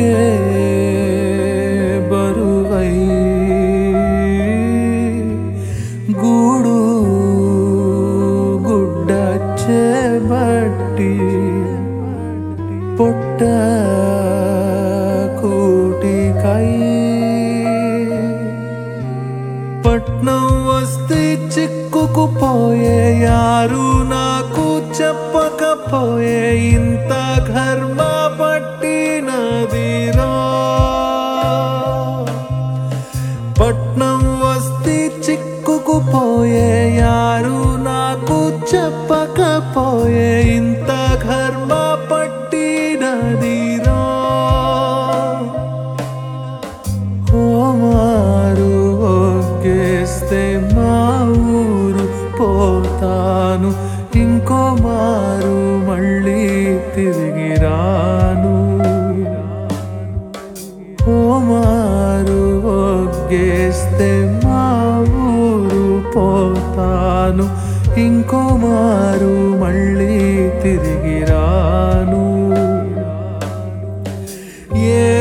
బ్రతుకే బరువై గూడు గుడ్డ చేబట్టి పొట్ట కూటికై పట్నం వస్తే చిక్కుకుపోయే యారు నాకు చెప్పకపోయే ఇంత ఘర్మ పట్టినదిరా పట్నం వస్తే చిక్కుకుపోయే యారు నాకు చెప్పకపోయే ఇంత ఘర్మ పట్టినదిరా మారు ఒగ్గేస్తే మా ఊరు పోతాను ఇంకో మారు మళ్ళీ తిరిగి రాను మారు ఒగ్గేస్తే మా ఊరు పోతాను ఇంకో మారు మళ్ళీ తిరిగి రాను